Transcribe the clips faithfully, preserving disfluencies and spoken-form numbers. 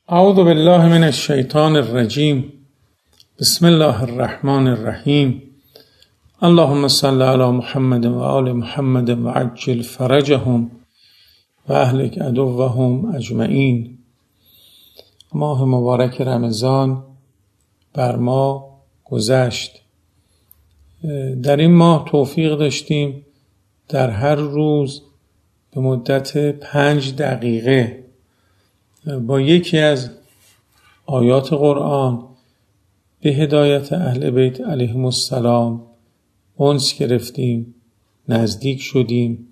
اعوذ بالله من الشیطان الرجیم. بسم الله الرحمن الرحیم. اللهم صل علی محمد و آل محمد و عجل فرجهم و اهلک عدوهم اجمعین. ماه مبارک رمضان بر ما گذشت. در این ماه توفیق داشتیم در هر روز به مدت پنج دقیقه با یکی از آیات قرآن به هدایت اهل بیت علیهم السلام انس گرفتیم، نزدیک شدیم.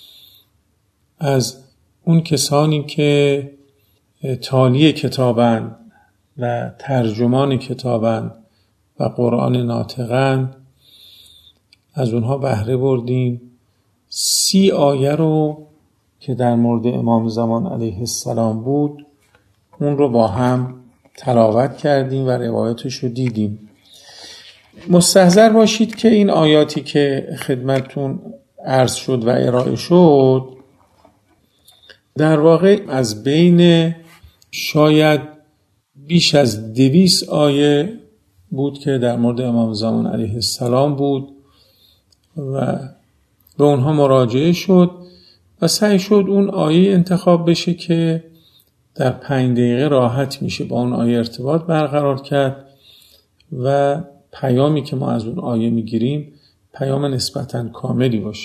از اون کسانی که تالی کتابند و ترجمان کتابند و قرآن ناطقند از اونها بهره بردیم. سی آیه رو که در مورد امام زمان علیه السلام بود اون رو با هم تلاوت کردیم و روایتش رو دیدیم. مستحضر باشید که این آیاتی که خدمتتون عرض شد و ارائه شد در واقع از بین شاید بیش از دویست آیه بود که در مورد امام زمان علیه السلام بود و به اونها مراجعه شد و سعی شد اون آیه انتخاب بشه که در پنج دقیقه راحت میشه با اون آیه ارتباط برقرار کرد و پیامی که ما از اون آیه میگیریم پیام نسبتاً کاملی باشه.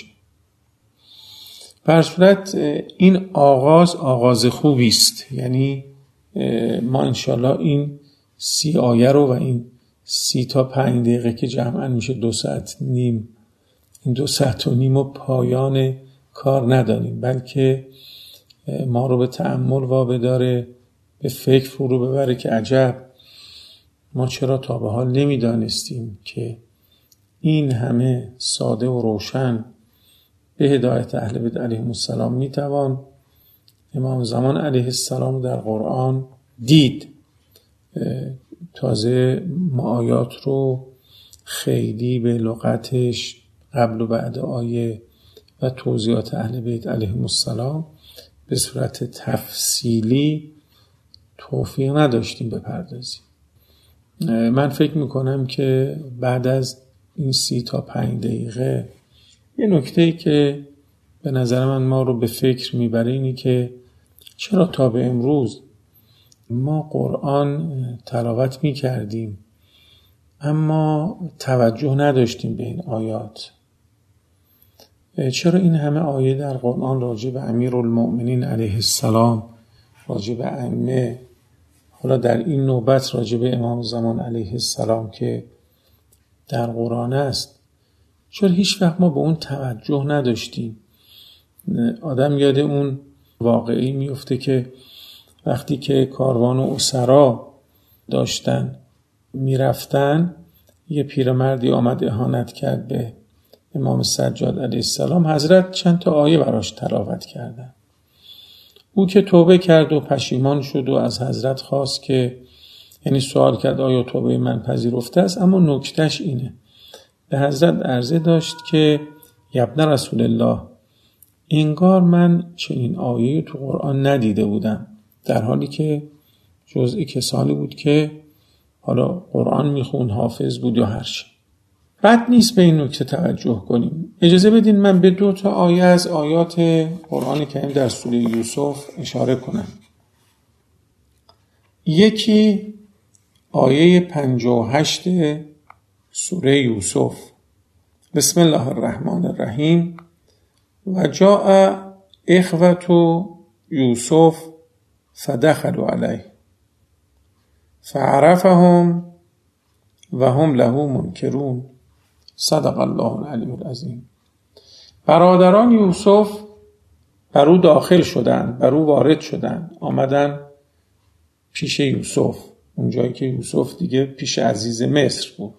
به صورت این آغاز آغاز خوبی است، یعنی ما انشالله این سی آیه رو و این سی تا پنج دقیقه که جمعاً میشه دو ساعت نیم، این دو ساعت و نیم و پایان کار ندانیم، بلکه ما رو به تأمل وابداره، به فکر فرو ببره که عجب ما چرا تا به حال نمیدانستیم که این همه ساده و روشن به هدایت اهل بیت علیهم السلام میتوان امام زمان علیه السلام در قرآن دید. تازه ما آیات رو خیلی به لغتش قبل و بعد آیه و توضیحات اهل بیت علیهم السلام به صورت تفصیلی توفیق نداشتیم بپردازیم. من فکر میکنم که بعد از این سی تا پنج دقیقه یه نکته‌ای که به نظر من ما رو به فکر میبره اینی که چرا تا به امروز ما قرآن تلاوت میکردیم اما توجه نداشتیم به این آیات؟ چرا این همه آیه در قرآن راجع به امیرالمؤمنین علیه السلام، راجع به ائمه، حالا در این نوبت راجع به امام زمان علیه السلام که در قرآن است، چرا هیچ وقت ما به اون توجه نداشتیم؟ آدم یاد اون واقعی میفته که وقتی که کاروان و اسرا داشتن میرفتن، یه پیرمردی آمد اهانت کرد به امام سجاد علیه السلام. حضرت چند تا آیه براش تلاوت کردن. او که توبه کرد و پشیمان شد و از حضرت خواست که یعنی سوال کرد آیا توبه من پذیرفته است، اما نکتهش اینه، به حضرت عرضه داشت که ابن رسول الله، انگار من چنین آیه تو قرآن ندیده بودم، در حالی که جزئی کسانی بود که حالا قرآن میخوند، حافظ بود یا هر چی. بد نیست به این نکته توجه کنیم. اجازه بدین من به دو تا آیه از آیات قرآن کریم در سوره یوسف اشاره کنم. یکی آیه پنجاه و هشت سوره یوسف. بسم الله الرحمن الرحیم. و جاء اخوة یوسف فدخلوا علیه فعرفهم و هم له منکرون. صدق الله العلی العظیم. برادران یوسف بر او داخل شدند، بر او وارد شدند، آمدن پیش یوسف، اون جایی که یوسف دیگه پیش عزیز مصر بود.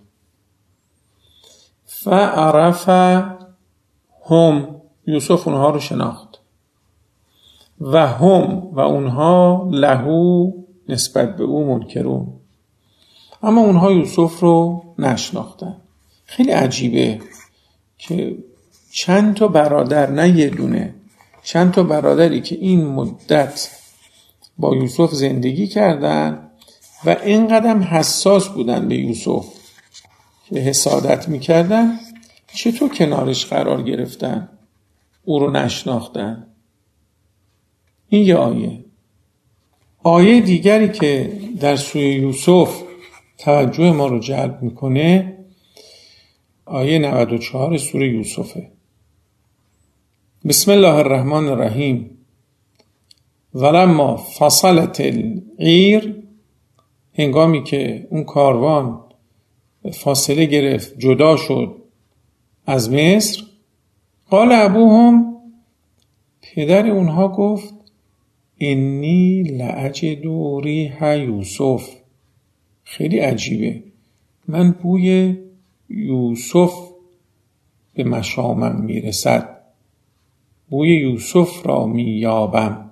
فعرف هم، یوسف اونها رو شناخت، و هم و اونها لهو نسبت به او منکرون، اما اونها یوسف رو نشناختن. خیلی عجیبه که چند تا برادر، نه یه دونه، چند تا برادری که این مدت با یوسف زندگی کردن و اینقدر حساس بودن به یوسف که حسادت میکردن، چطور کنارش قرار گرفتن، او رو نشناختن. این یه آیه. آیه دیگری که در سوره یوسف توجه ما رو جلب میکنه آیه نود و چهار سوره یوسفه. بسم الله الرحمن الرحیم. ولما فصلت العیر، هنگامی که اون کاروان فاصله گرفت، جدا شد از مصر، قال ابوهم، پدر اونها گفت انی لأجد ریح یوسف. خیلی عجیبه، من بوی یوسف به مشامم میرسد، بوی یوسف را مییابم.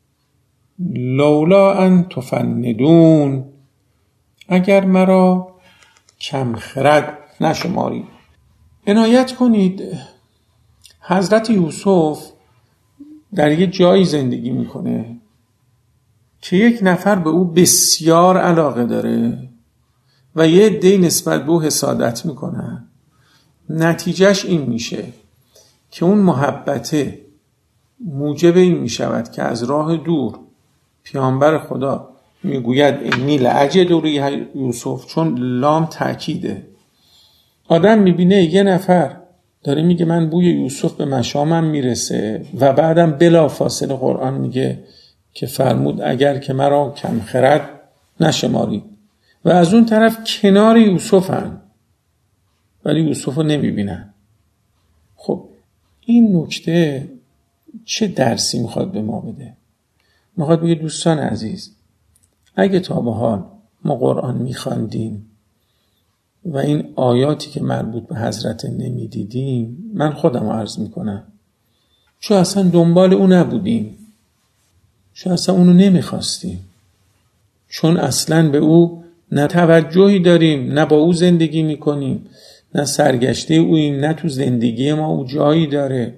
لولا ان تفندون، اگر مرا کم خرد نشمارید. عنایت کنید حضرت یوسف در یه جایی زندگی میکنه که یک نفر به او بسیار علاقه داره و یه عده نسبت به او حسادت میکنن. نتیجهش این میشه که اون محبته موجب این میشود که از راه دور پیامبر خدا میگوید انی لأجد ریح یوسف، چون لام تأکیده. آدم میبینه یه نفر داره میگه من بوی یوسف به مشامم میرسه و بعدم بلا فاصله قرآن میگه که فرمود اگر که مرا کم خرد نشمارید، و از اون طرف کنار یوسفن ولی یوسف رو نمیبینن. خب این نکته چه درسی میخواد به ما بده؟ میخواد بگه دوستان عزیز، اگه تا به حال ما قرآن میخواندیم و این آیاتی که مربوط به حضرت نمیدیدیم، من خودم عرض میکنم چون اصلا دنبال اون نبودیم، چون اصلا اونو نمیخواستیم، چون اصلا به او نه توجهی داریم، نه با او زندگی میکنیم، نه سرگشته اویم، نه تو زندگی ما او جایی داره.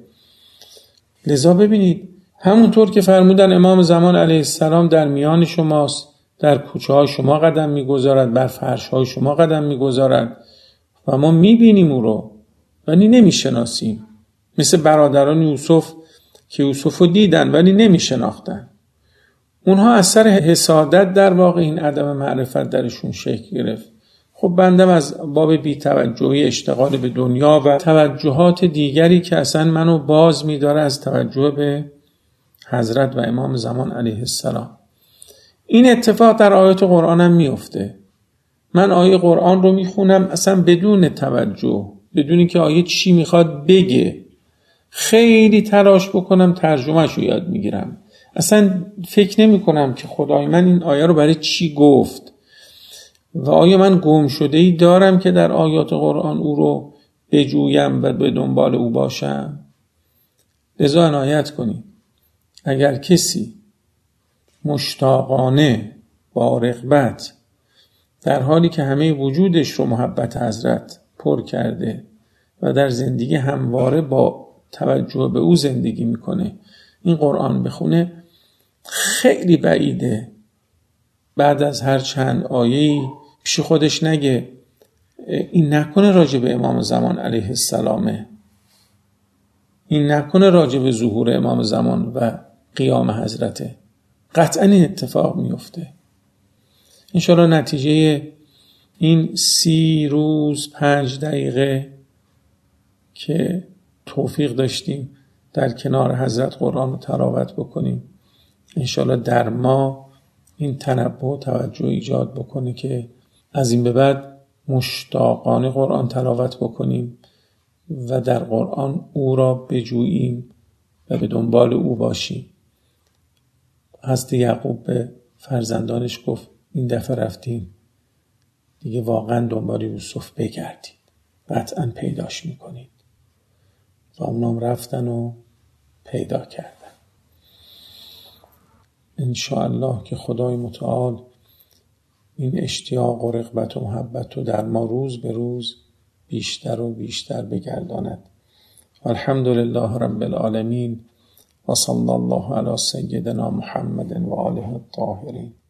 لذا ببینید همونطور که فرمودن امام زمان علیه السلام در میان شماست، در کوچه های شما قدم میگذارد، بر فرش های شما قدم میگذارد و ما میبینیم او رو ولی نمیشناسیم. مثل برادران یوسف که یوسف رو دیدن ولی نمیشناختن. اونها اثر حسادت در واقع این عدم معرفت درشون شکل گرفت. خب بندم از باب بی‌توجهی، اشتغال به دنیا و توجهات دیگری که اصلا منو باز می‌داره از توجه به حضرت و امام زمان علیه السلام. این اتفاق در آیات قرآن هم میفته. من آیه قرآن رو میخونم اصلا بدون توجه، بدون اینکه آیه چی میخواد بگه، خیلی تلاش بکنم ترجمهش رو یاد میگیرم. اصلا فکر نمی کنم که خدای من این آیه رو برای چی گفت و آیا من گم شده ای دارم که در آیات قرآن او رو بجویم و به دنبال او باشم. لذا عنایت کنید اگر کسی مشتاقانه با رغبت در حالی که همه وجودش رو محبت حضرت پر کرده و در زندگی همواره با توجه به او زندگی میکنه این قرآن بخونه، خیلی بعیده بعد از هر چند آیه‌ای پیش خودش نگه این نکنه راجع به امام زمان علیه السلامه، این نکنه راجع به ظهور امام زمان و قیام حضرته. قطعا این اتفاق میفته. انشاءالله نتیجه این سی روز پنج دقیقه که توفیق داشتیم در کنار حضرت قرآن رو تلاوت بکنیم، انشاءالله در ما این تنبه و توجه ایجاد بکنه که از این به بعد مشتاقانه قرآن تلاوت بکنیم و در قرآن او را بجوییم و به دنبال او باشیم. حضرت یعقوب به فرزندانش گفت این دفعه رفتین دیگه واقعا دنبال یوسف بگردید، قطعا پیداش میکنید. و اونام رفتن و پیدا کردن. انشاءالله که خدای متعال این اشتیاق و رغبت و محبت رو در ما روز به روز بیشتر و بیشتر بگرداند. الحمدلله رب العالمین و صلی الله علی سیدنا محمد و آله الطاهرین.